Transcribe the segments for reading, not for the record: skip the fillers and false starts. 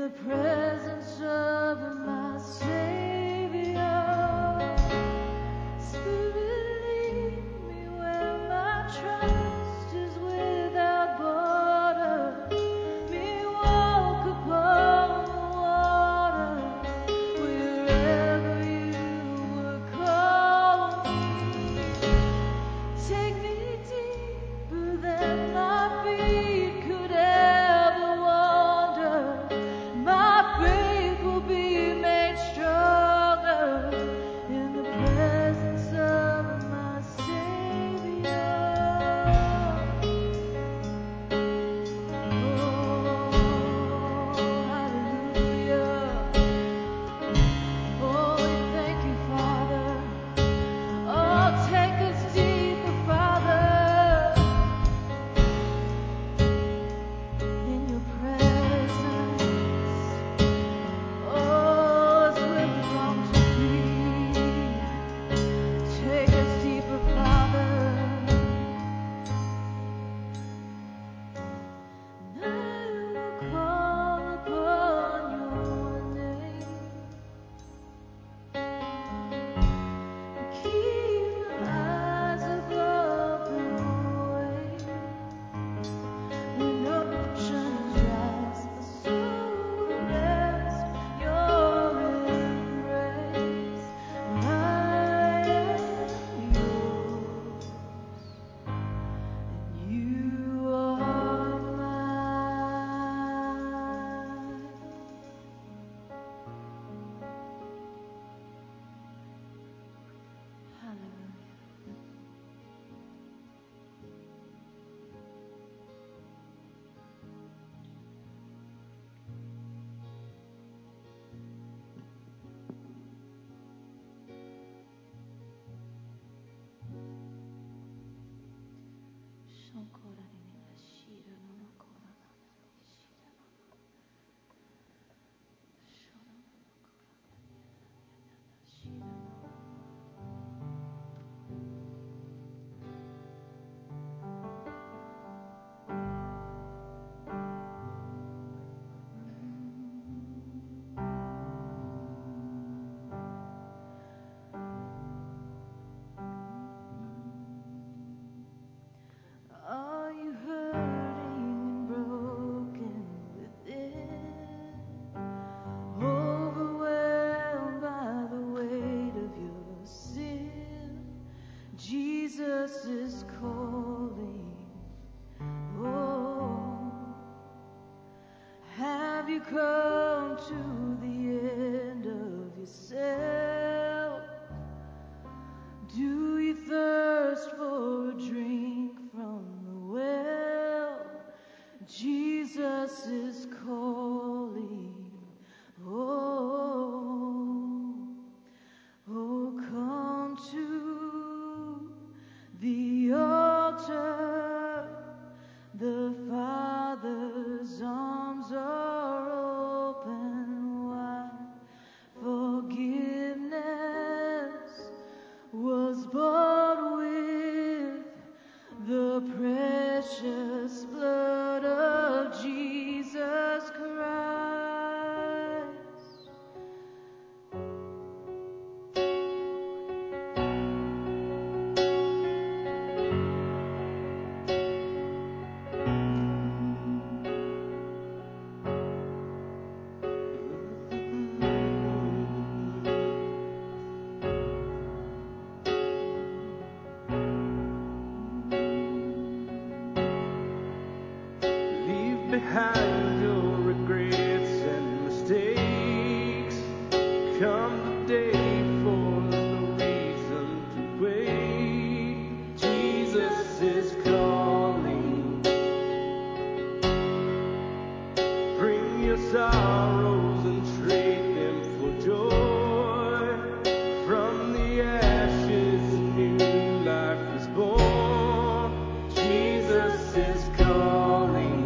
behind your regrets and mistakes. Come the day, for there's no reason to wait. Jesus is calling. Bring your sorrows and trade them for joy. From the ashes a new life is born. Jesus is calling.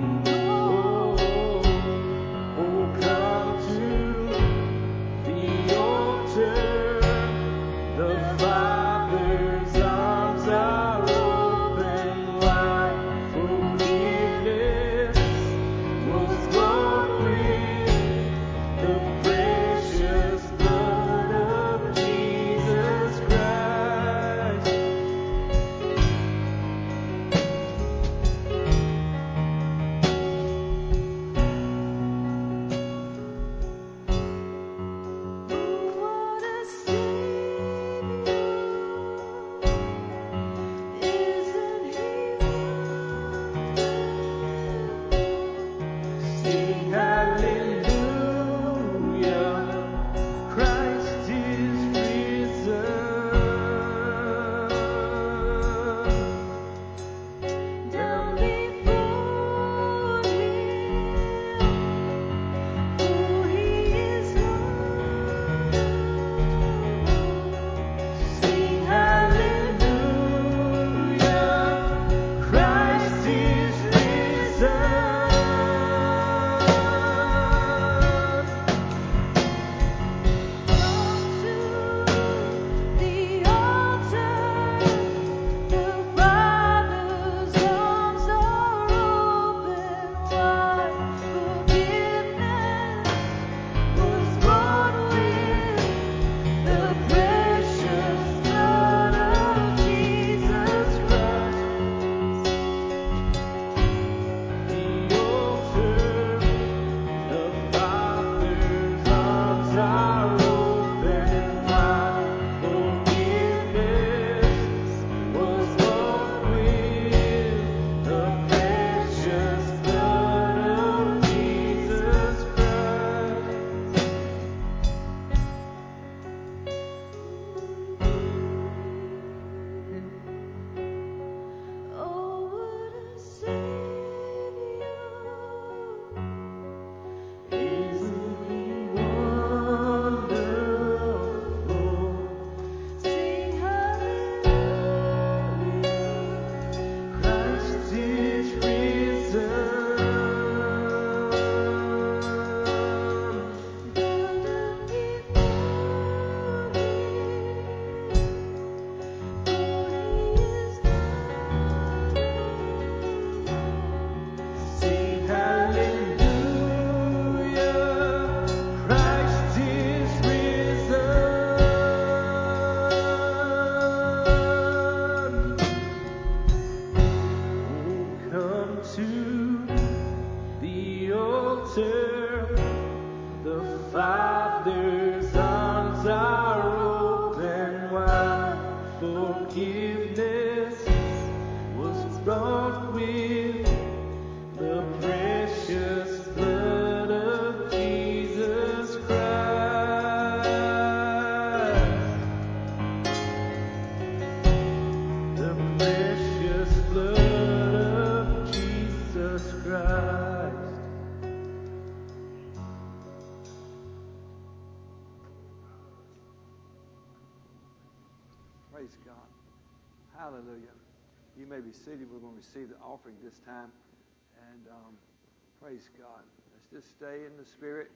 Praise God. Hallelujah. You may be seated. We're going to receive the offering this time. And praise God. Let's just stay in the Spirit.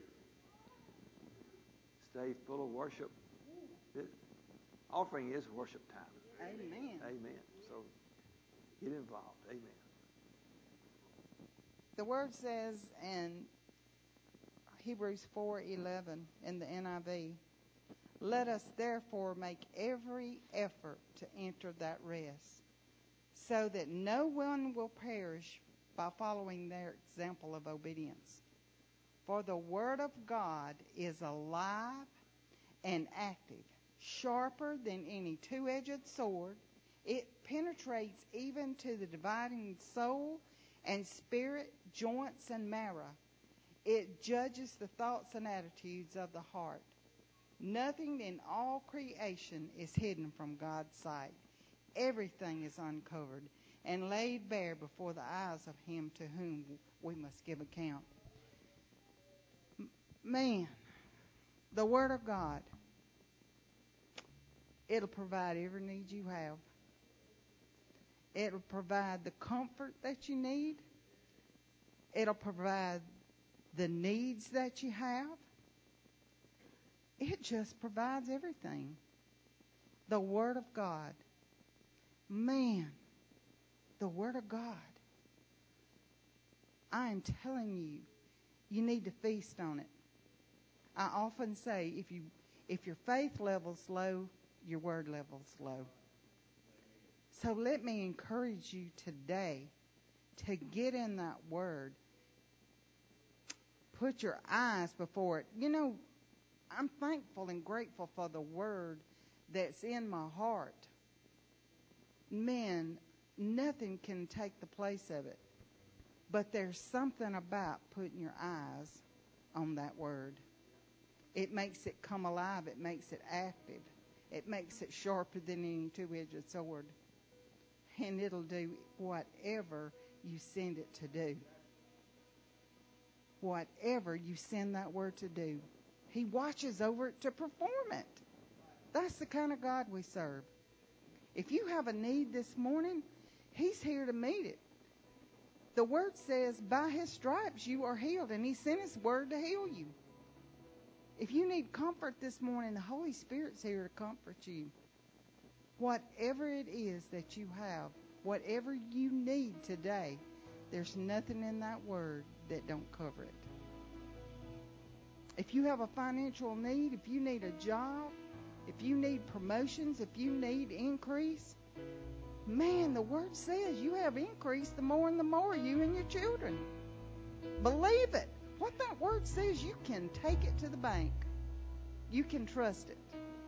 Stay full of worship. Offering is worship time. Amen. Amen. So get involved. Amen. The word says in Hebrews 4:11 in the NIV, let us therefore make every effort to enter that rest, so that no one will perish by following their example of obedience. For the word of God is alive and active, sharper than any two-edged sword. It penetrates even to the dividing soul and spirit, joints and marrow. It judges the thoughts and attitudes of the heart. Nothing in all creation is hidden from God's sight. Everything is uncovered and laid bare before the eyes of him to whom we must give account. Man, the Word of God, it'll provide every need you have. It'll provide the comfort that you need. It'll provide the needs that you have. It just provides everything. The Word of God. Man, the Word of God. I am telling you, you need to feast on it. I often say, if your faith level's low, your word level's low. So let me encourage you today to get in that Word. Put your eyes before it. You know, I'm thankful and grateful for the Word that's in my heart. Man, nothing can take the place of it. But there's something about putting your eyes on that Word. It makes it come alive. It makes it active. It makes it sharper than any two-edged sword. And it'll do whatever you send it to do. Whatever you send that Word to do. He watches over it to perform it. That's the kind of God we serve. If you have a need this morning, He's here to meet it. The Word says, by His stripes you are healed, and He sent His Word to heal you. If you need comfort this morning, the Holy Spirit's here to comfort you. Whatever it is that you have, whatever you need today, there's nothing in that Word that don't cover it. If you have a financial need, if you need a job, if you need promotions, if you need increase, man, the Word says you have increase the more and the more, you and your children. Believe it. What that Word says, you can take it to the bank. You can trust it.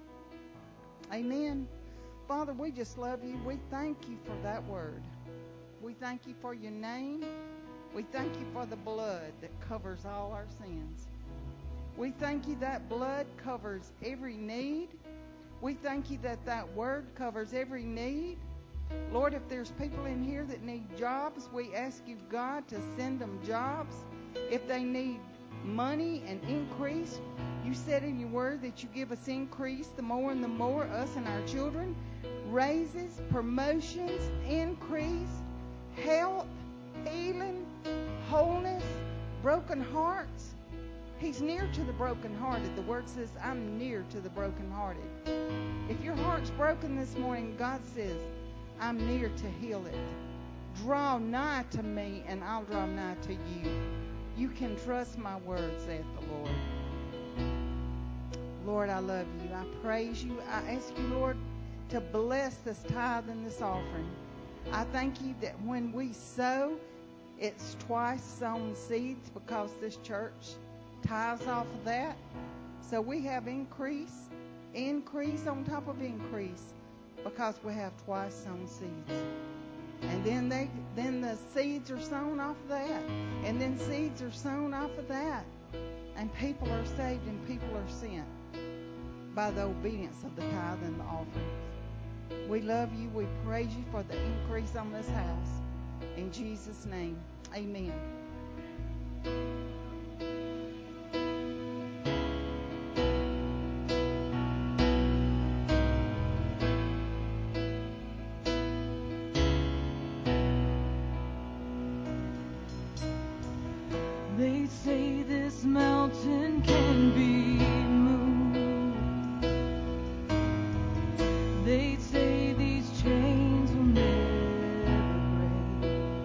Amen. Father, we just love you. We thank you for that Word. We thank you for your name. We thank you for the blood that covers all our sins. We thank you that blood covers every need. We thank you that that Word covers every need. Lord, if there's people in here that need jobs, we ask you, God, to send them jobs. If they need money and increase, you said in your Word that you give us increase the more and the more, us and our children. Raises, promotions, increase, health, healing, wholeness, broken hearts. He's near to the brokenhearted. The Word says, I'm near to the brokenhearted. If your heart's broken this morning, God says, I'm near to heal it. Draw nigh to me, and I'll draw nigh to you. You can trust my word, saith the Lord. Lord, I love you. I praise you. I ask you, Lord, to bless this tithe and this offering. I thank you that when we sow, it's twice sown seeds because this church tithes off of that. So we have increase on top of increase because we have twice sown seeds. And then the seeds are sown off of that. And then seeds are sown off of that. And people are saved and people are sent by the obedience of the tithe and the offering. We love you. We praise you for the increase on this house. In Jesus' name, amen. They say this mountain can be moved. They say these chains will never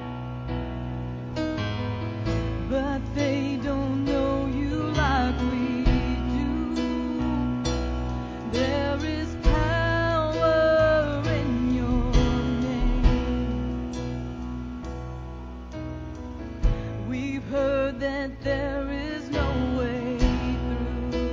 break. But they don't know you like we do. There is power in your name. We've heard that there is no way through.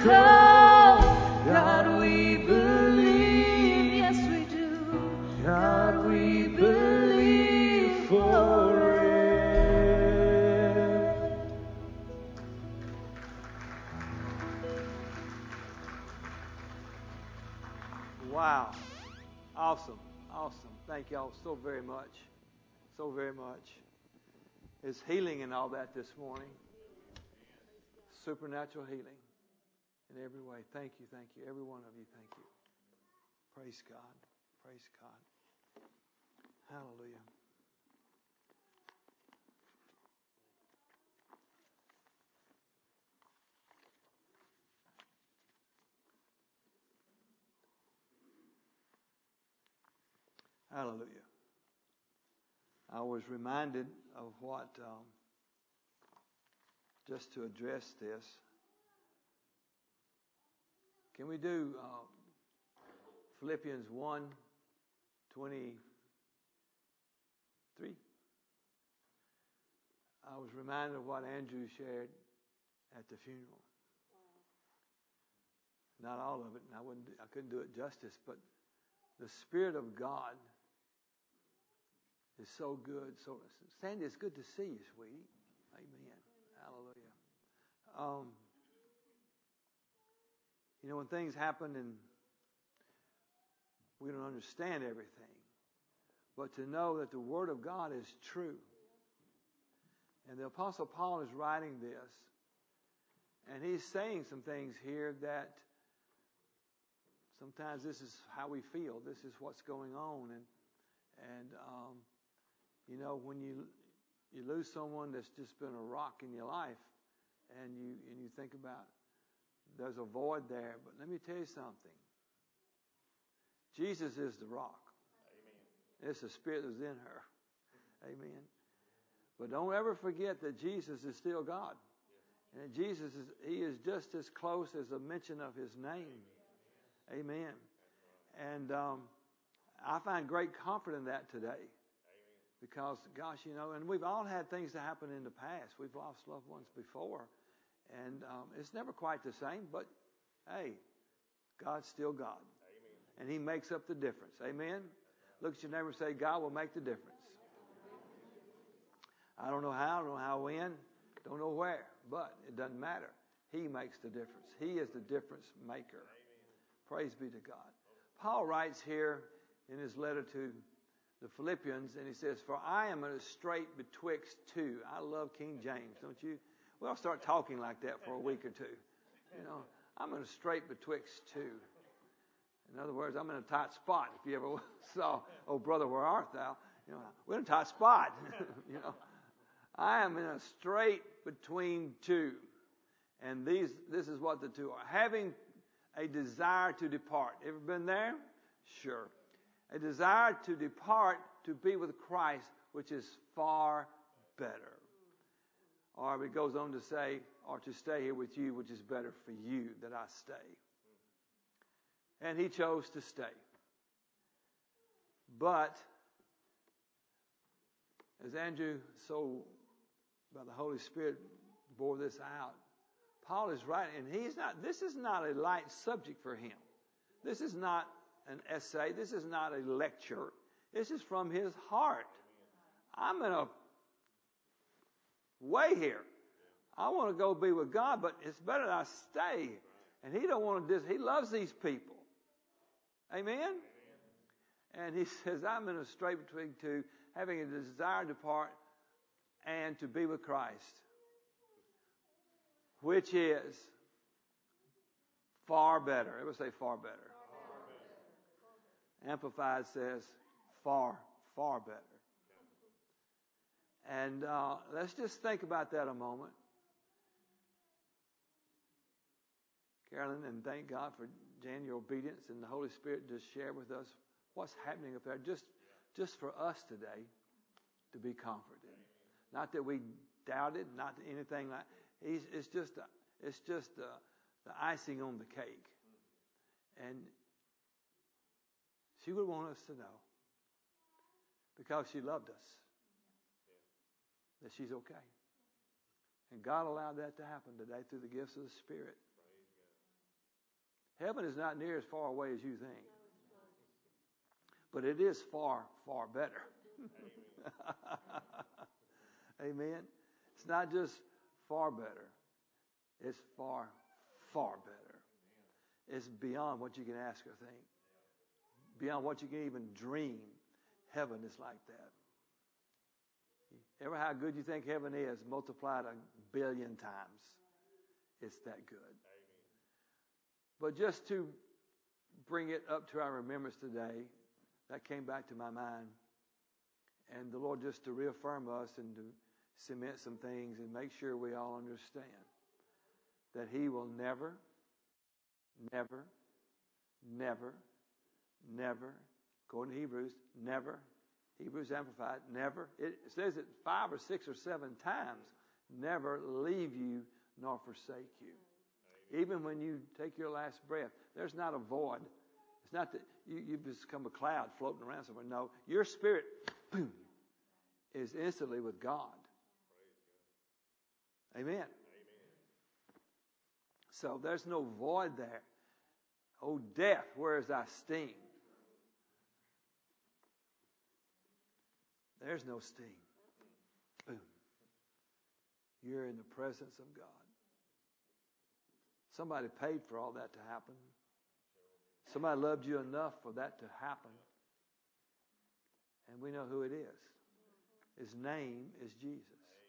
God, we believe. Yes, we do. God, we believe for it. Wow. Awesome. Awesome. Thank y'all so very much. So very much. There's healing in all that this morning. Supernatural healing in every way. Thank you. Thank you. Every one of you, thank you. Praise God. Praise God. Hallelujah. Hallelujah. I was reminded of what, just to address this. Can we do Philippians 1:23? I was reminded of what Andrew shared at the funeral. Not all of it, and I couldn't do it justice, but the Spirit of God is so good. So, Sandy, it's good to see you, sweetie. Amen. Hallelujah. You know, when things happen and we don't understand everything, but to know that the Word of God is true. And the Apostle Paul is writing this, and he's saying some things here that sometimes this is how we feel. This is what's going on, and you know, when you lose someone that's just been a rock in your life, and you think about there's a void there. But let me tell you something. Jesus is the rock. Amen. It's the Spirit that's in her. Amen. But don't ever forget that Jesus is still God, and Jesus He is just as close as a mention of His name. Amen. And I find great comfort in that today. Because, gosh, you know, and we've all had things that happen in the past. We've lost loved ones before. And it's never quite the same, but, hey, God's still God. Amen. And He makes up the difference. Amen? Look at your neighbor and say, God will make the difference. I don't know how, when, don't know where, but it doesn't matter. He makes the difference. He is the difference maker. Amen. Praise be to God. Paul writes here in his letter to the Philippians, and he says, "For I am in a strait betwixt two." I love King James, don't you? We'll start talking like that for a week or two. You know, I'm in a strait betwixt two. In other words, I'm in a tight spot. If you ever saw, "Oh, brother, where art thou?" You know, we're in a tight spot. You know, I am in a strait between two. And this is what the two are. Having a desire to depart. Ever been there? Sure. A desire to depart to be with Christ, which is far better. Or it goes on to say, or to stay here with you, which is better for you that I stay. And he chose to stay. But, as Andrew so, by the Holy Spirit, bore this out, Paul is writing, and this is not a light subject for him. This is not an essay. This is not a lecture. This is from his heart. I'm in a way here. I want to go be with God, but it's better that I stay. And he don't want to he loves these people. Amen? And he says, I'm in a strait between two, having a desire to depart and to be with Christ, which is far better. Everybody say far better. Amplified says far, far better. And let's just think about that a moment. Carolyn, and thank God for Jan, your obedience, and the Holy Spirit just share with us what's happening up there, just for us today to be comforted. Not that we doubted, not anything like. It's just the icing on the cake, and she would want us to know, because she loved us, that she's okay. And God allowed that to happen today through the gifts of the Spirit. Heaven is not near as far away as you think. But it is far, far better. Amen. It's not just far better. It's far, far better. It's beyond what you can ask or think. Beyond what you can even dream. Heaven is like that. Ever how good you think heaven is, multiplied 1 billion times. It's that good. But just to bring it up to our remembrance today, that came back to my mind. And the Lord just to reaffirm us and to cement some things and make sure we all understand that He will never, never, never, never, according to Hebrews, never, Hebrews Amplified, never, it says it 5 or 6 or 7 times, never leave you nor forsake you. Even when you take your last breath, there's not a void. It's not that you become a cloud floating around somewhere. No, your spirit boom, is instantly with God. Amen. So there's no void there. Oh, death, where is thy sting? There's no sting. Boom. You're in the presence of God. Somebody paid for all that to happen. Somebody loved you enough for that to happen. And we know who it is. His name is Jesus.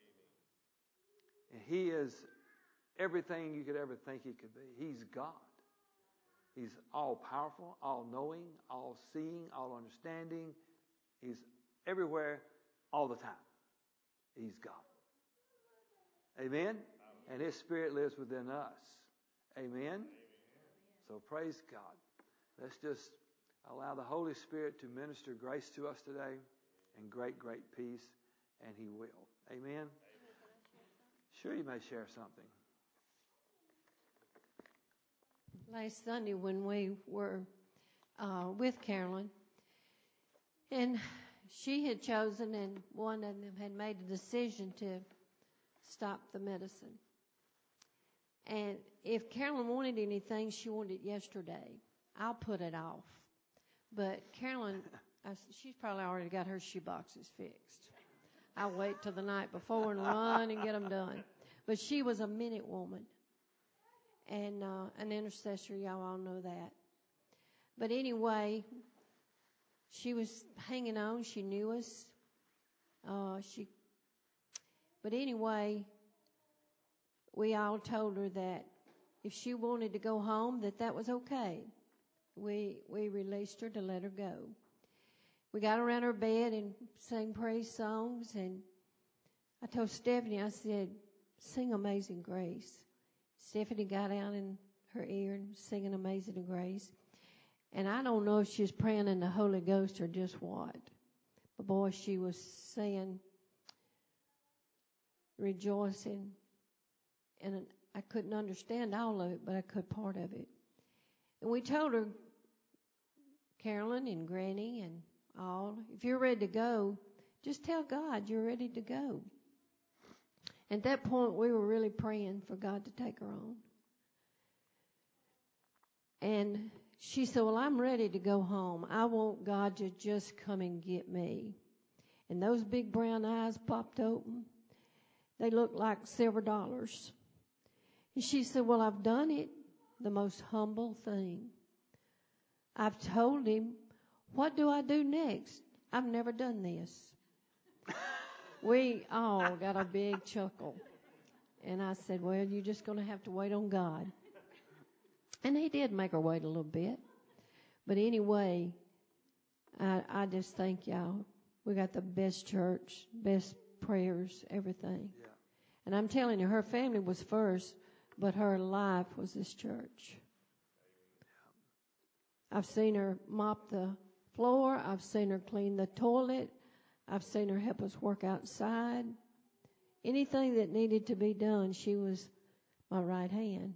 And He is everything you could ever think He could be. He's God. He's all powerful, all knowing, all seeing, all understanding. He's everywhere all the time. He's God. Amen? And His Spirit lives within us. Amen? So praise God. Let's just allow the Holy Spirit to minister grace to us today and great, great peace, and He will. Amen? Sure, you may share something. Last Sunday when we were with Carolyn, and she had chosen, and one of them had made a decision to stop the medicine. And if Carolyn wanted anything, she wanted it yesterday. I'll put it off. But Carolyn, she's probably already got her shoe boxes fixed. I'll wait till the night before and run and get them done. But she was a minute woman and an intercessor. Y'all all know that. But anyway, she was hanging on. She knew us. But anyway, we all told her that if she wanted to go home, that was okay. We released her to let her go. We got around her bed and sang praise songs, and I told Stephanie, I said, sing Amazing Grace. Stephanie got out in her ear and singing Amazing Grace. And I don't know if she was praying in the Holy Ghost or just what. But boy, she was saying, rejoicing. And I couldn't understand all of it, but I could part of it. And we told her, Carolyn and Granny and all, if you're ready to go, just tell God you're ready to go. At that point, we were really praying for God to take her on. And she said, well, I'm ready to go home. I want God to just come and get me. And those big brown eyes popped open. They looked like silver dollars. And she said, well, I've done it. The most humble thing. I've told Him, what do I do next? I've never done this. We all got a big chuckle. And I said, well, you're just going to have to wait on God. And He did make her wait a little bit. But anyway, I just thank y'all. We got the best church, best prayers, everything. Yeah. And I'm telling you, her family was first, but her life was this church. I've seen her mop the floor. I've seen her clean the toilet. I've seen her help us work outside. Anything that needed to be done, she was my right hand.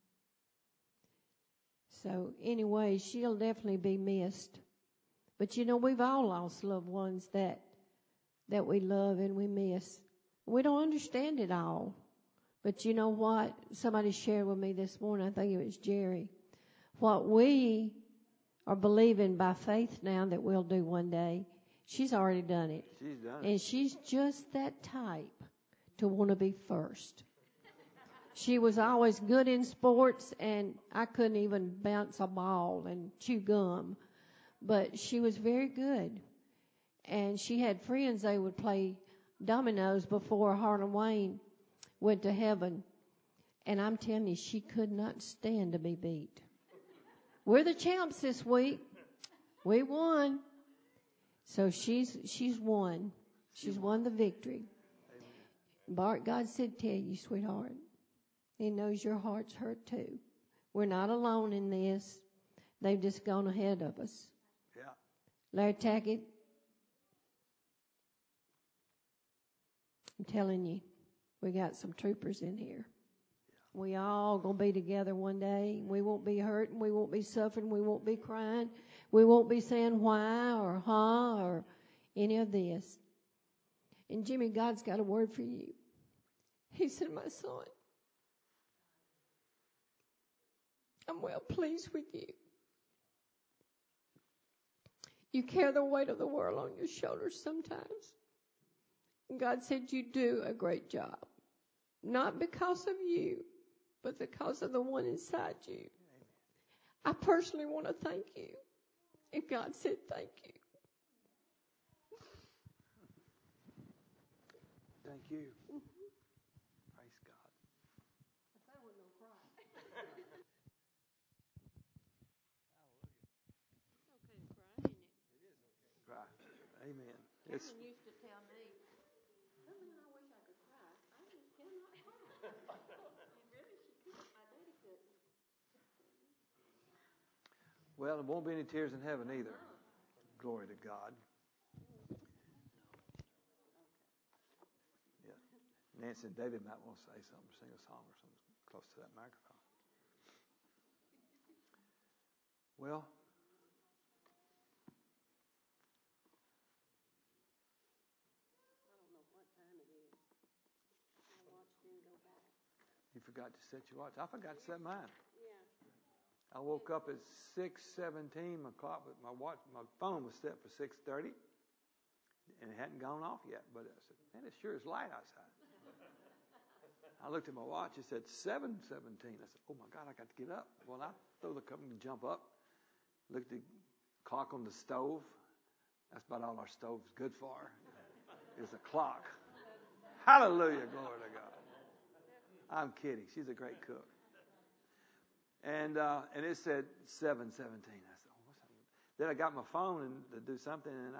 So anyway, she'll definitely be missed. But you know, we've all lost loved ones that we love and we miss. We don't understand it all. But you know what? Somebody shared with me this morning, I think it was Jerry. what we are believing by faith now that we'll do one day, she's already done it. She's done it. And she's just that type to want to be first. She was always good in sports, and I couldn't even bounce a ball and chew gum. But she was very good. And she had friends, they would play dominoes before Harlan Wayne went to heaven. And I'm telling you, she could not stand to be beat. We're the champs this week. We won. So she's won. She's won the victory. Bart, God said, tell you, sweetheart, He knows your heart's hurt too. We're not alone in this. They've just gone ahead of us. Yeah. Larry Tackett, I'm telling you, we got some troopers in here. We all going to be together one day. We won't be hurting. We won't be suffering. We won't be crying. We won't be saying why or huh or any of this. And Jimmy, God's got a word for you. He said, my son, I'm well pleased with you. You carry the weight of the world on your shoulders sometimes. And God said you do a great job. Not because of you, but because of the one inside you. I personally want to thank you. And God said thank you. Thank you. Praise God. I wasn't going to cry. It's okay to cry, isn't it? Cry. Amen. It's, Karen used to tell me, sometimes I wish I could cry. I just cannot cry. And really, she couldn't. My daddy couldn't. well, there won't be any tears in heaven either. Glory to God. Yeah. Nancy and David might want to say something, sing a song or something close to that microphone. Well, you forgot to set your watch. I forgot to set mine. I woke up at 6:17. My clock, my watch, my phone was set for 6:30, and it hadn't gone off yet. But I said, "Man, it sure is light outside." I looked at my watch. It said 7:17. I said, "Oh my God, I got to get up." Well, I throw the company and jump up. Looked at the clock on the stove. That's about all our stove's good for. Is a clock. Hallelujah, glory to God. I'm kidding. She's a great cook. And it said 7:17. I said, "Oh, what's that?" Then I got my phone and to do something, and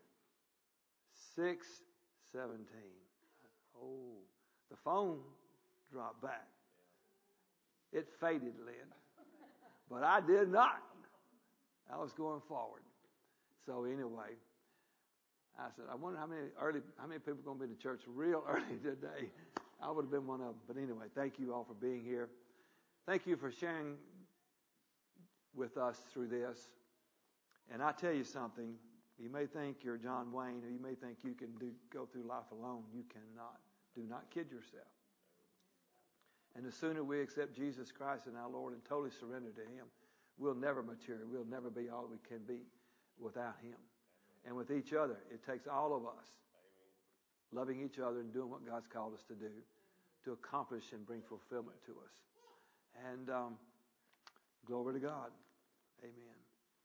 6:17. Oh, the phone dropped back. It faded, Lynn, but I did not. I was going forward. So anyway, I said, I wonder how many people are going to be to church real early today. I would have been one of them. But anyway, thank you all for being here. Thank you for sharing with us through this. And I tell you something, you may think you're John Wayne, or you may think you can go through life alone. You cannot. Do not kid yourself. And the sooner we accept Jesus Christ as our Lord and totally surrender to Him, we'll never mature. We'll never be all we can be without Him. And with each other, it takes all of us loving each other and doing what God's called us to do to accomplish and bring fulfillment to us. And glory to God. Amen.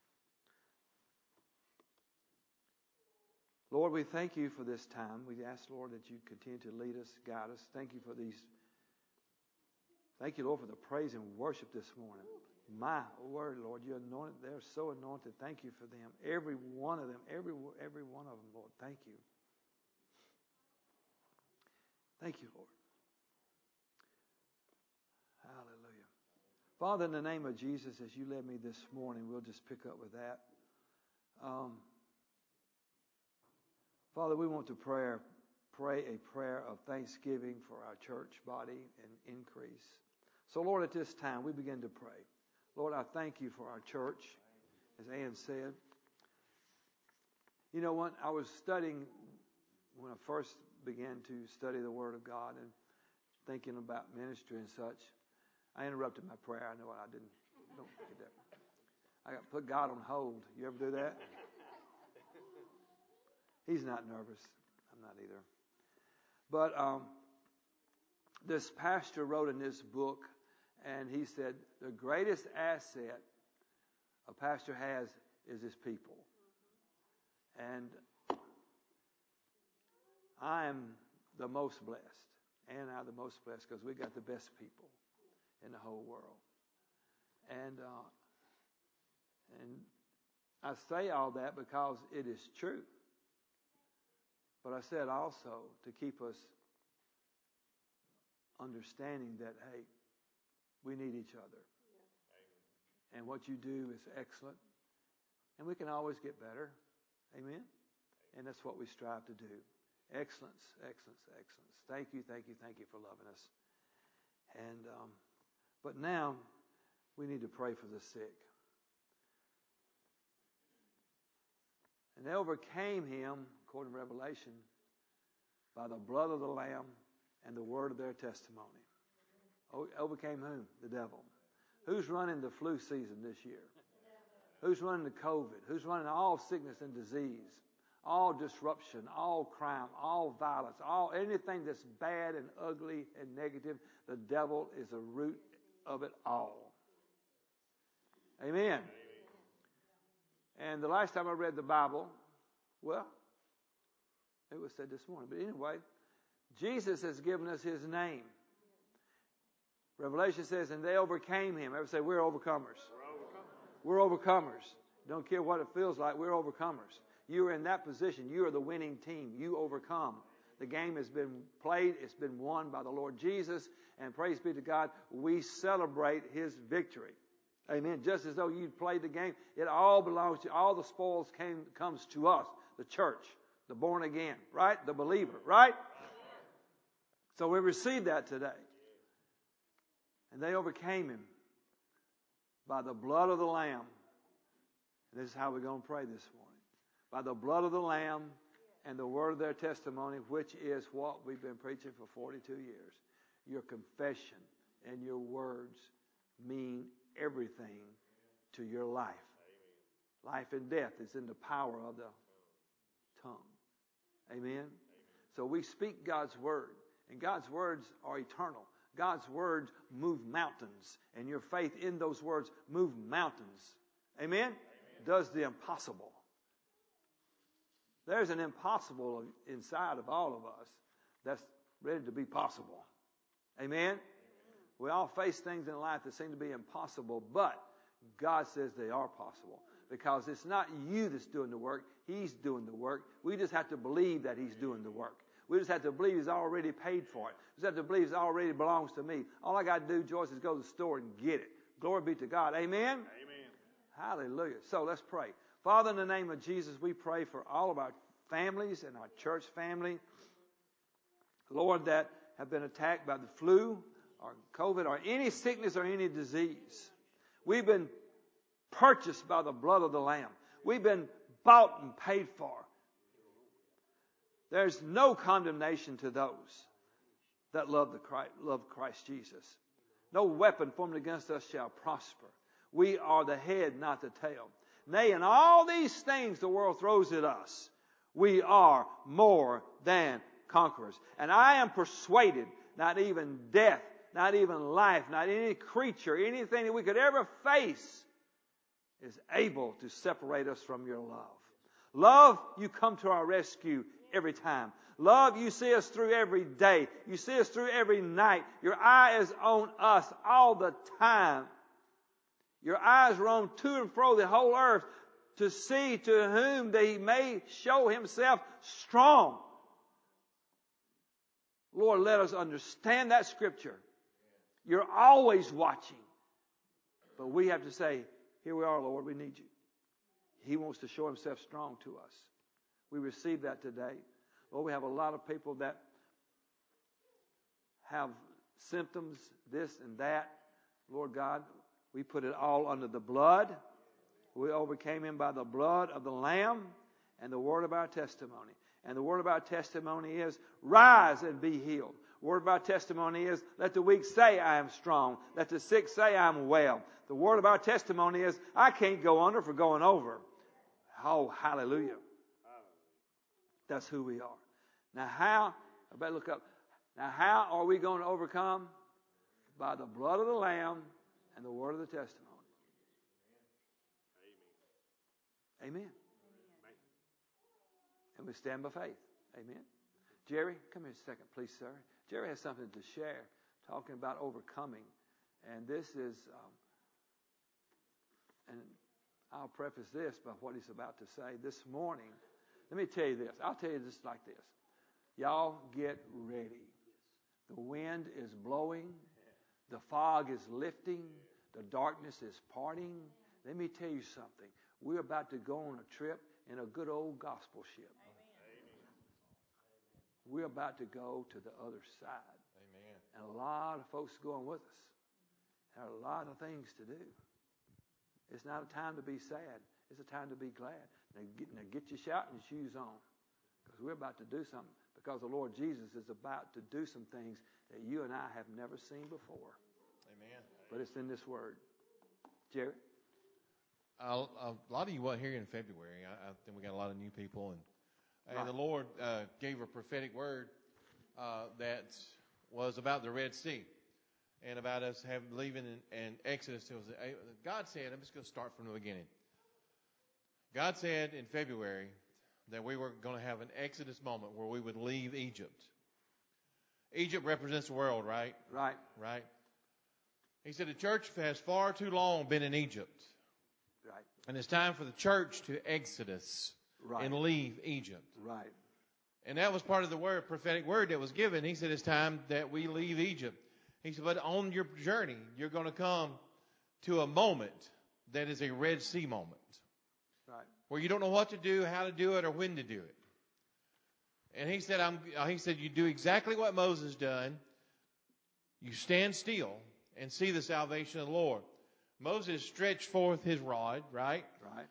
Lord, we thank you for this time. We ask, Lord, that you continue to lead us, guide us. Thank you for these. Thank you, Lord, for the praise and worship this morning. My word, Lord, you're anointed. They're so anointed. Thank you for them. Every one of them. Every one of them, Lord. Thank you. Thank you, Lord. Hallelujah. Father, in the name of Jesus, as you led me this morning, we'll just pick up with that. Father, we want to pray a prayer of thanksgiving for our church body and increase. So, Lord, at this time, we begin to pray. Lord, I thank you for our church, as Ann said. You know what? I was studying when I first began to study the Word of God and thinking about ministry and such. I interrupted my prayer. I know I didn't. Don't get that. I got to put God on hold. You ever do that? He's not nervous. I'm not either. But this pastor wrote in this book, and he said, the greatest asset a pastor has is his people. And I am the most blessed. And I'm the most blessed because we got the best people in the whole world. And I say all that because it is true. But I said also to keep us understanding that, hey, we need each other. Yeah. And what you do is excellent. And we can always get better. Amen? And that's what we strive to do. Excellence, excellence, excellence. Thank you, thank you, thank you for loving us. And but now we need to pray for the sick. And they overcame him, according to Revelation, by the blood of the Lamb and the word of their testimony. Overcame whom? The devil. Who's running the flu season this year? Who's running the COVID? Who's running all sickness and disease? All disruption, all crime, all violence, all anything that's bad and ugly and negative, the devil is the root of it all. Amen. And the last time I read the Bible, well, it was said this morning. But anyway, Jesus has given us his name. Revelation says, and they overcame him. Everybody say, we're overcomers. We're overcomers. Don't care what it feels like, we're overcomers. You are in that position. You are the winning team. You overcome. The game has been played. It's been won by the Lord Jesus. And praise be to God, we celebrate his victory. Amen. Just as though you played the game, it all belongs to, all the spoils comes to us, the church, the born again, right? The believer, right? So we receive that today. And they overcame him by the blood of the Lamb. And this is how we're going to pray this morning. By the blood of the Lamb and the word of their testimony, which is what we've been preaching for 42 years. Your confession and your words mean everything to your life. Amen. Life and death is in the power of the tongue. Amen? Amen? So we speak God's word, and God's words are eternal. God's words move mountains, and your faith in those words move mountains. Amen? Amen? Does the impossible. There's an impossible inside of all of us that's ready to be possible. Amen? We all face things in life that seem to be impossible, but God says they are possible. Because it's not you that's doing the work, he's doing the work. We just have to believe that he's doing the work. We just have to believe he's already paid for it. We just have to believe it already belongs to me. All I got to do, Joyce, is go to the store and get it. Glory be to God. Amen? Amen. Hallelujah. So let's pray. Father, in the name of Jesus, we pray for all of our families and our church family, Lord, that have been attacked by the flu or COVID or any sickness or any disease. We've been purchased by the blood of the Lamb. We've been bought and paid for. There's no condemnation to those that love Christ Jesus. No weapon formed against us shall prosper. We are the head, not the tail. Nay, in all these things the world throws at us, we are more than conquerors. And I am persuaded not even death, not even life, not any creature, anything that we could ever face is able to separate us from your love. Love, you come to our rescue every time. Love, you see us through every day. You see us through every night. Your eye is on us all the time. Your eyes roam to and fro the whole earth to see to whom he may show himself strong. Lord, let us understand that scripture. You're always watching. But we have to say, here we are, Lord, we need you. He wants to show himself strong to us. We receive that today. Lord, we have a lot of people that have symptoms, this and that. Lord God, we put it all under the blood. We overcame him by the blood of the Lamb and the word of our testimony. And the word of our testimony is, rise and be healed. The word of our testimony is, let the weak say I am strong. Let the sick say I am well. The word of our testimony is, I can't go under for going over. Oh, hallelujah. That's who we are. Now how, I better look up. Now how are we going to overcome? By the blood of the Lamb and the word of the testimony. Amen. And we stand by faith. Amen. Jerry, come here a second, please, sir. Jerry has something to share, talking about overcoming. And this is, and I'll preface this by what he's about to say. This morning, let me tell you this. I'll tell you this like this. Y'all get ready. The wind is blowing. The fog is lifting. The darkness is parting. Let me tell you something. We're about to go on a trip in a good old gospel ship. We're about to go to the other side. Amen. And a lot of folks going with us. There are a lot of things to do. It's not a time to be sad. It's a time to be glad. Now get your shouting shoes on. Because we're about to do something. Because the Lord Jesus is about to do some things that you and I have never seen before. Amen. But it's in this word. Jerry? A lot of you weren't here in February. I think we got a lot of new people. And Right. the Lord gave a prophetic word that was about the Red Sea and about us leaving in Exodus. God said, I'm just going to start from the beginning. God said in February that we were going to have an Exodus moment where we would leave Egypt. Egypt represents the world, right? Right. Right. He said the church has far too long been in Egypt. Right. And it's time for the church to exodus Right. and leave Egypt. Right. And that was part of the prophetic word that was given. He said it's time that we leave Egypt. He said, but on your journey, you're going to come to a moment that is a Red Sea moment. Right. Where you don't know what to do, how to do it, or when to do it. And he said, you do exactly what Moses done. You stand still and see the salvation of the Lord. Moses stretched forth his rod, right? Right.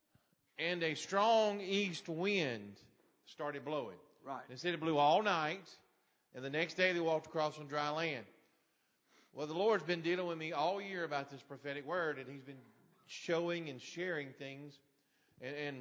And a strong east wind started blowing. Right. They said it blew all night, and the next day they walked across on dry land. Well, the Lord's been dealing with me all year about this prophetic word, and He's been showing and sharing things. And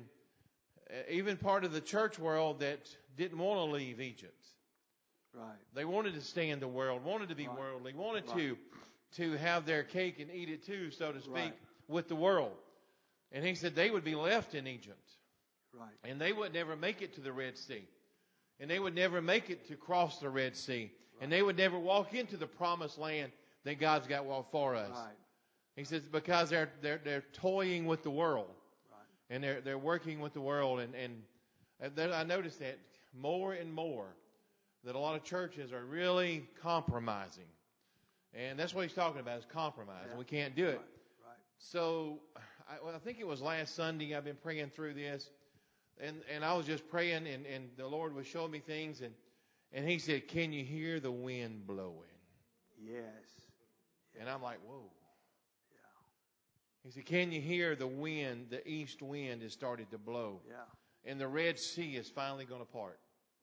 even part of the church world that didn't want to leave Egypt. Right. They wanted to stay in the world, wanted to be Right. worldly, wanted Right. to have their cake and eat it too, so to speak, Right. with the world. And He said they would be left in Egypt. Right. And they would never make it to the Red Sea. And they would never make it to cross the Red Sea. Right. And they would never walk into the promised land that God's got for us. Right. He says because they're toying with the world. Right. And they're working with the world. And I noticed that more and more that a lot of churches are really compromising. And that's what he's talking about, is compromise. Yeah. And we can't do it. Right. Right. So I think it was last Sunday I've been praying through this. And I was just praying, and the Lord was showing me things. And He said, can you hear the wind blowing? Yes. And I'm like, whoa. Yeah. He said, can you hear the wind? The east wind has started to blow. Yeah. And the Red Sea is finally going to part.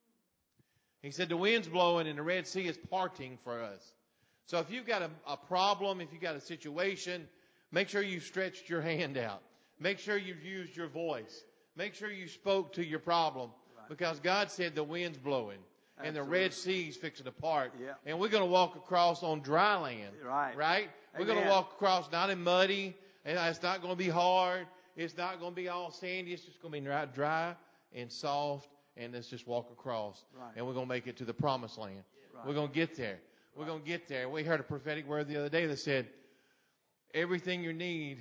He said the wind's blowing and the Red Sea is parting for us. So if you've got a problem, if you've got a situation, make sure you've stretched your hand out. Make sure you've used your voice. Make sure you spoke to your problem. Right. Because God said the wind's blowing. And the Absolutely. Red Sea's fixing to part. Yeah. And we're going to walk across on dry land. Right. Right? We're going to Amen. walk across not in muddy. And it's not going to be hard. It's not going to be all sandy. It's just going to be dry and soft. And let's just walk across. Right. And we're going to make it to the promised land. Right. We're going to get there. We're going to get there. We heard a prophetic word the other day that said, everything you need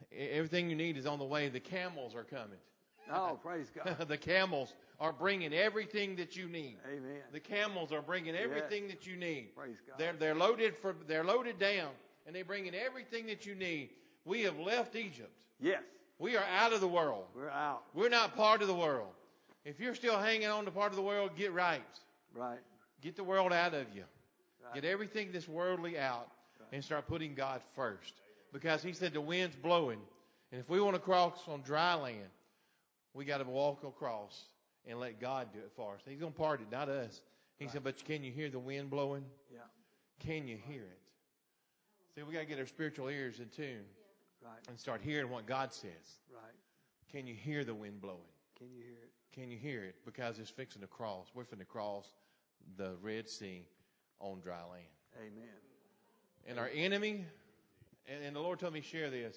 is on the way. The camels are coming. Oh, praise God. The camels are bringing everything that you need. Amen. The camels are bringing everything that you need. Praise God. They're loaded down, and they're bringing everything that you need. We have left Egypt. Yes. We are out of the world. We're out. We're not part of the world. If you're still hanging on to part of the world, get right. Right. Get the world out of you. Right. Get everything that's worldly out and start putting God first. Because He said the wind's blowing. And if we want to cross on dry land, we got to walk across and let God do it for us. He's going to part it, not us. He said, but can you hear the wind blowing? Yeah. Can you hear it? See, we got to get our spiritual ears in tune Right. and start hearing what God says. Right. Can you hear the wind blowing? Can you hear it? Can you hear it? Because it's fixing to cross. We're fixing to cross the Red Sea on dry land. Amen. And our enemy, and the Lord told me to share this.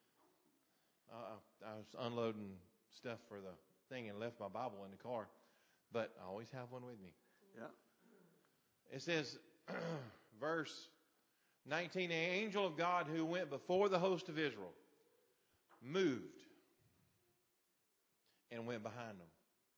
I was unloading stuff for the thing and left my Bible in the car, but I always have one with me. Yeah. It says, verse 19, the angel of God who went before the host of Israel moved and went behind them.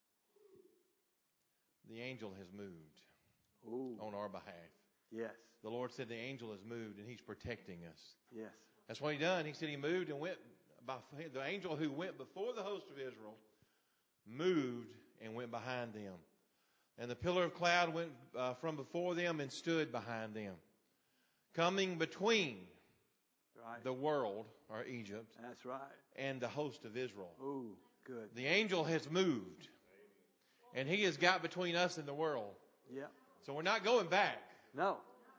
The angel has moved on our behalf. Yes. The Lord said the angel has moved and he's protecting us. Yes. That's what he done. He said he moved and went by the angel who went before the host of Israel moved and went behind them. And the pillar of cloud went from before them and stood behind them, coming between the world, or Egypt, that's right, and the host of Israel. Oh, good. The angel has moved, and he has got between us and the world. Yeah. So we're not going back. No.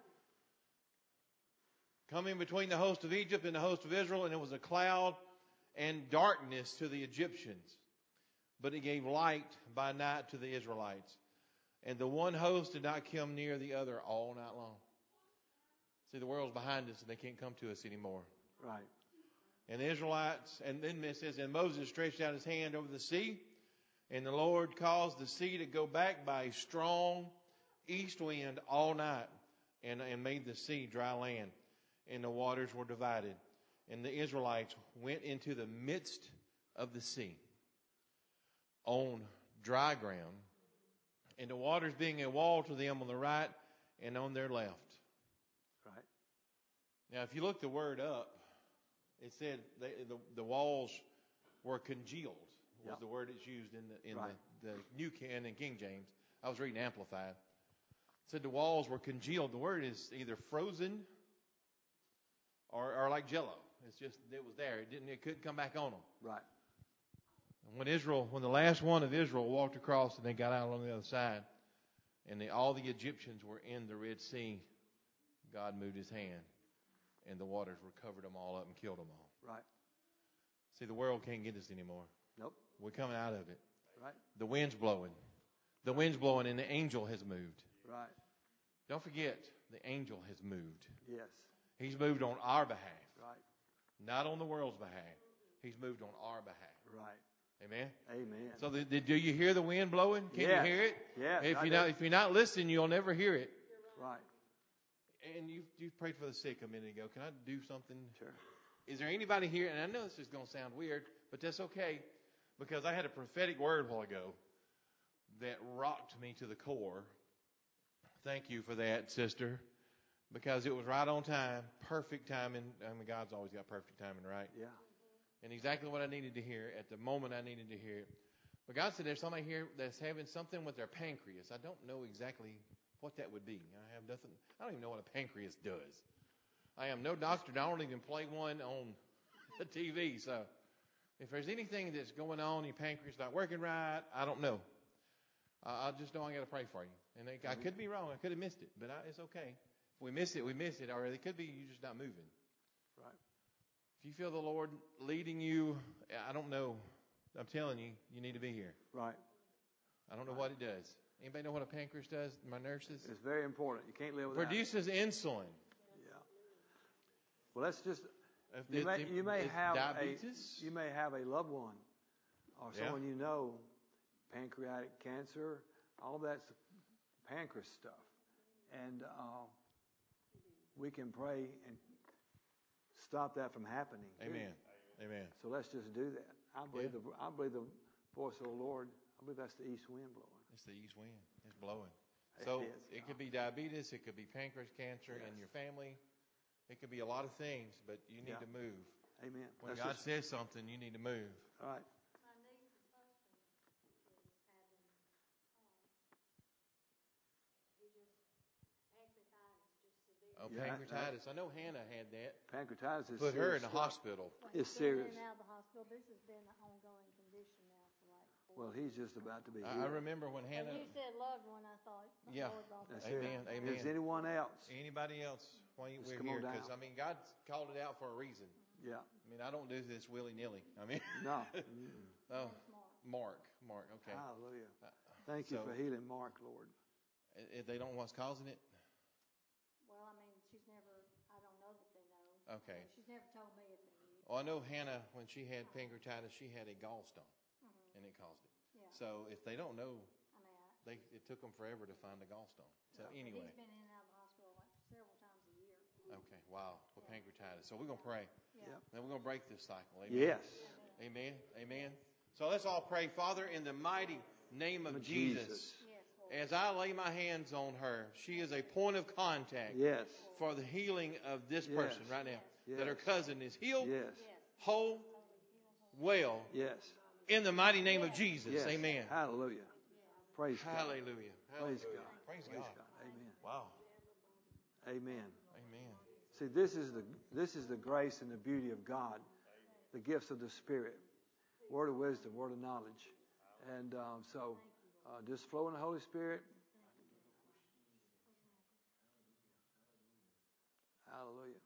Coming between the host of Egypt and the host of Israel, and it was a cloud and darkness to the Egyptians, but it gave light by night to the Israelites. And the one host did not come near the other all night long. See, the world's behind us and they can't come to us anymore. Right. And the Israelites, and then it says, and Moses stretched out his hand over the sea, and the Lord caused the sea to go back by a strong east wind all night, and made the sea dry land, and the waters were divided. And the Israelites went into the midst of the sea on dry ground, and the waters being a wall to them on the right and on their left. Right. Now, if you look the word up, it said the walls were congealed, was the word that's used in the New King and King James. I was reading Amplified. It said the walls were congealed. The word is either frozen or like Jello. It's just, it was there. It couldn't come back on them. Right. When the last one of Israel walked across and they got out on the other side, and all the Egyptians were in the Red Sea, God moved his hand, and the waters covered them all up and killed them all. Right. See, the world can't get us anymore. Nope. We're coming out of it. Right. The wind's blowing. The wind's blowing, and the angel has moved. Right. Don't forget, the angel has moved. Yes. He's moved on our behalf. Right. Not on the world's behalf. He's moved on our behalf. Right. Amen? Amen. So do you hear the wind blowing? Can you hear it? Yes. If you're not listening, you'll never hear it. Right. And you prayed for the sick a minute ago. Can I do something? Sure. Is there anybody here? And I know this is going to sound weird, but that's okay, because I had a prophetic word a while ago that rocked me to the core. Thank you for that, sister, because it was right on time, perfect timing. I mean, God's always got perfect timing, right? Yeah. And exactly what I needed to hear at the moment I needed to hear it. But God said there's somebody here that's having something with their pancreas. I don't know exactly what that would be. I don't even know what a pancreas does. I am no doctor, and I don't even play one on the TV. So if there's anything that's going on, your pancreas not working right, I don't know. I just know I got to pray for you. And I could be wrong. I could have missed it, but it's okay. If we miss it, we miss it. Or it could be you're just not moving. Right. If you feel the Lord leading you, I don't know. I'm telling you, you need to be here. Right. I don't know what it does. Anybody know what a pancreas does? My nurses? It's very important. You can't live without it. Produces insulin. Yeah. Well, let's just. You may have diabetes. You may have a loved one or someone you know, pancreatic cancer. All that's pancreas stuff, and we can pray and stop that from happening. Amen. Amen. So let's just do that. I believe the voice of the Lord. I believe that's the east wind blowing. It's the east wind. It's blowing. So it could be diabetes. It could be pancreas cancer in your family. It could be a lot of things, but you need to move. Amen. When God says something, you need to move. All right. Oh, pancreatitis. I know Hannah had that. Pancreatitis is put her in the hospital. It's serious. Been out of the hospital. This has been an ongoing condition now for like Well, he's just about to be I healed. remember when When Hannah. you said loved one, I thought, Yeah. Lord, Lord. That's Amen. it. Amen. Is anyone else? Anybody else? While Just we're come here, on down. because I mean, God called it out for a reason. Yeah. I mean, I don't do this willy nilly. I mean, No. oh, Mark. Okay. Hallelujah. Thank you So- for healing Mark, Lord. If they don't know what's causing it, Well, I mean, I don't know that they know. okay. She's never told me if they knew. Well, I know Hannah, when she had pancreatitis, she had a gallstone, and it caused it. Yeah. So if they don't know, I mean, it took them forever to find a gallstone. So anyway, he's been in and out of the hospital like several times a year. okay, wow, with pancreatitis. So we're gonna pray. Yeah. Yep. Then we're gonna break this cycle. Amen. Yes. Amen. So let's all pray, Father, in the mighty name of Jesus. Yes, Lord. As I lay my hands on her, she is a point of contact Yes. for the healing of this Yes. person right now. Yes. That her cousin is healed, Yes. whole, well, Yes. in the mighty name of Jesus. Yes. Amen. Hallelujah. Praise God. Hallelujah. Praise Hallelujah. God. Praise Praise God. God. Amen. Wow. Amen. Amen. See, this is the grace and the beauty of God, the gifts of the Spirit, word of wisdom, word of knowledge, and so just flow in the Holy Spirit. Hallelujah.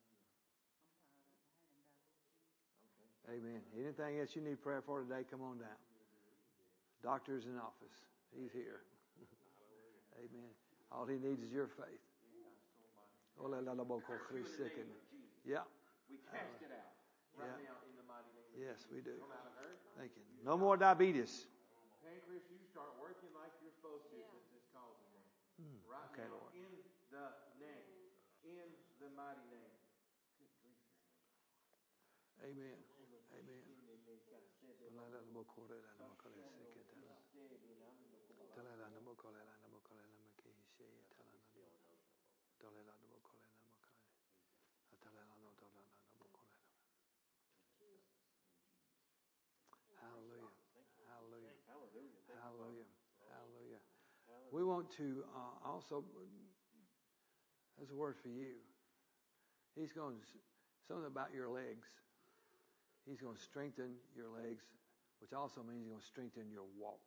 Amen. Anything else you need prayer for today, come on down. Doctor's in office. He's here. Amen. All he needs is your faith. Yeah. We cast it out right now in the mighty name of Yes, we do. Come out of her. Thank you. No more diabetes. Pancreas, you start working like you're supposed to since it's causing that. Right Okay, now, Lord. in the name, in the mighty name. Amen. Amen. Hallelujah. Hallelujah. Hallelujah. Hallelujah. We want to also, there's a word for you. He's going to, something about your legs. He's going to strengthen your legs, which also means he's going to strengthen your walk.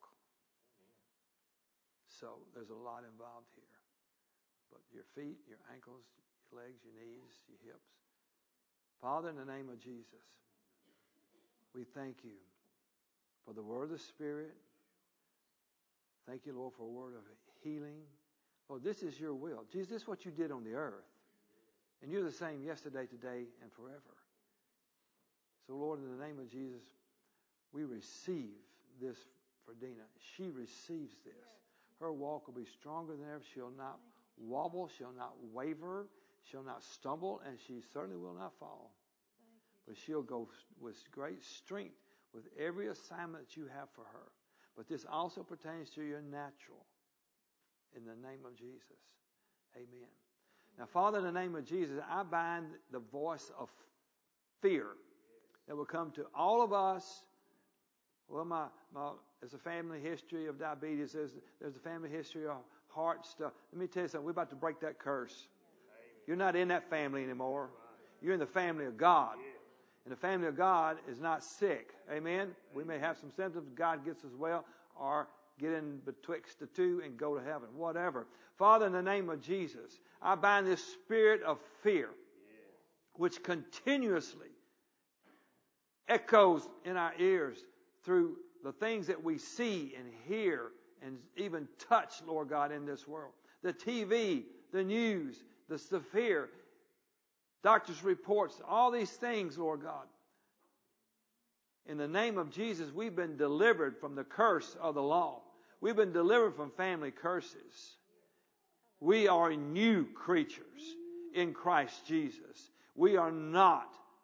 So there's a lot involved here. But your feet, your ankles, your legs, your knees, your hips. Father, in the name of Jesus, we thank you for the word of the Spirit. Thank you, Lord, for a word of healing. Lord, this is your will. Jesus, this is what you did on the earth. And you're the same yesterday, today, and forever. So, Lord, in the name of Jesus, we receive this for Dina. She receives this. Her walk will be stronger than ever. She'll not wobble. She'll not waver. She'll not stumble. And she certainly will not fall. But she'll go with great strength with every assignment that you have for her. But this also pertains to your natural. In the name of Jesus. Amen. Now, Father, in the name of Jesus, I bind the voice of fear that will come to all of us. Well, there's a family history of diabetes. There's a family history of heart stuff. Let me tell you something. We're about to break that curse. You're not in that family anymore. You're in the family of God. And the family of God is not sick. Amen? We may have some symptoms. God gets us well. Or get in betwixt the two and go to heaven. Whatever. Father, in the name of Jesus, I bind this spirit of fear, which continuously echoes in our ears through the things that we see and hear and even touch, Lord God, in this world. The TV, the news, the fear, doctors' reports, all these things, Lord God. In the name of Jesus, we've been delivered from the curse of the law. We've been delivered from family curses. We are new creatures in Christ Jesus. We are not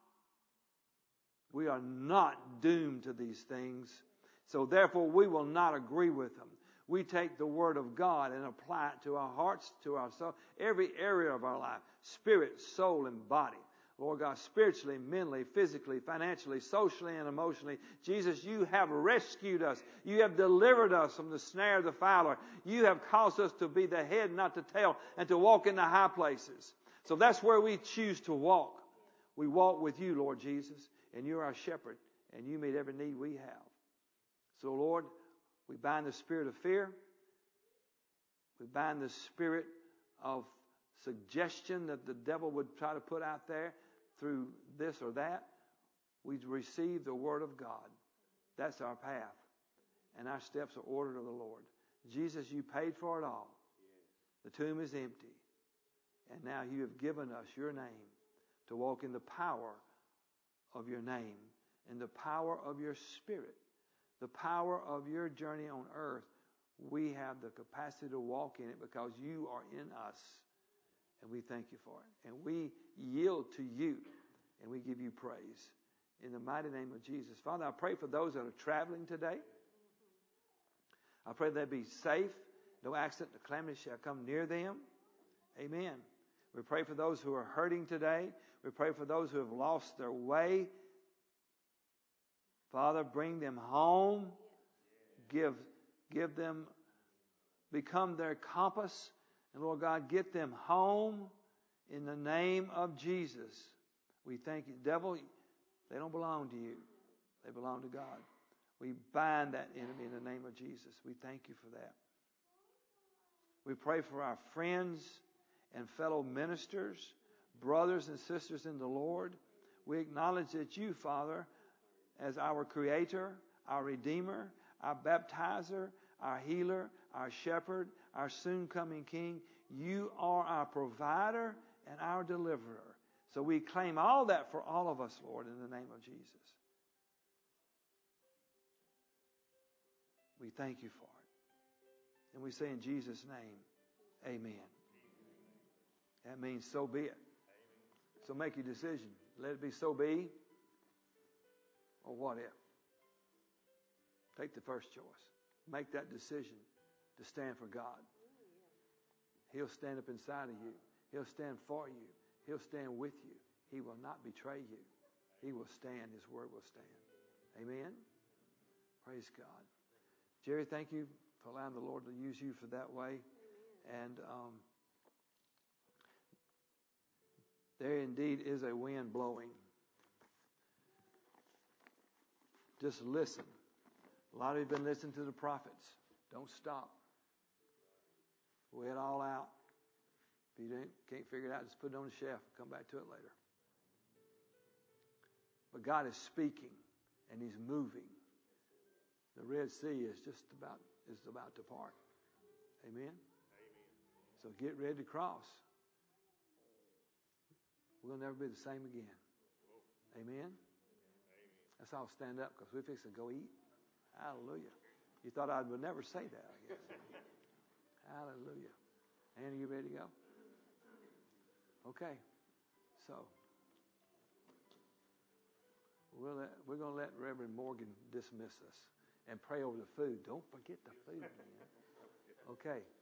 doomed to these things. So therefore, we will not agree with them. We take the Word of God and apply it to our hearts, to our soul, every area of our life, spirit, soul, and body. Lord God, spiritually, mentally, physically, financially, socially, and emotionally. Jesus, you have rescued us. You have delivered us from the snare of the fowler. You have caused us to be the head, not the tail, and to walk in the high places. So that's where we choose to walk. We walk with you, Lord Jesus, and you're our shepherd, and you meet every need we have. So, Lord, we bind the spirit of fear. We bind the spirit of suggestion that the devil would try to put out there through this or that. We receive the Word of God. That's our path. And our steps are ordered of the Lord. Jesus, you paid for it all. The tomb is empty. And now you have given us your name to walk in the power of your name, in the power of your Spirit, the power of your journey on earth. We have the capacity to walk in it because you are in us. And we thank you for it. And we yield to you. And we give you praise. In the mighty name of Jesus. Father, I pray for those that are traveling today. I pray they be safe. No accident or calamity shall come near them. Amen. We pray for those who are hurting today. We pray for those who have lost their way. Father, bring them home. Give them, become their compass. And Lord God, get them home in the name of Jesus. We thank you. Devil, they don't belong to you. They belong to God. We bind that enemy in the name of Jesus. We thank you for that. We pray for our friends and fellow ministers, brothers and sisters in the Lord. We acknowledge that you, Father, as our Creator, our Redeemer, our Baptizer, our Healer, our Shepherd, our soon-coming King, you are our Provider and our Deliverer. So we claim all that for all of us, Lord, in the name of Jesus. We thank you for it. And we say in Jesus' name, amen. That means so be it. So make your decision. Let it be so be, or what if. Take the first choice. Make that decision to stand for God. He'll stand up inside of you. He'll stand for you. He'll stand with you. He will not betray you. He will stand. His word will stand. Amen? Praise God. Jerry, thank you for allowing the Lord to use you for that way. And there indeed is a wind blowing. Just listen. A lot of you have been listening to the prophets. Don't stop. Weigh it all out. If you can't figure it out, just put it on the shelf and come back to it later. But God is speaking and He's moving. The Red Sea is about to part. Amen? So get ready to cross. We'll never be the same again. Amen? Let's all stand up because we're fixing to go eat. Hallelujah. You thought I would never say that, I guess. Hallelujah. Annie, you ready to go? Okay. So, we're going to let Reverend Morgan dismiss us and pray over the food. Don't forget the food, man. Okay.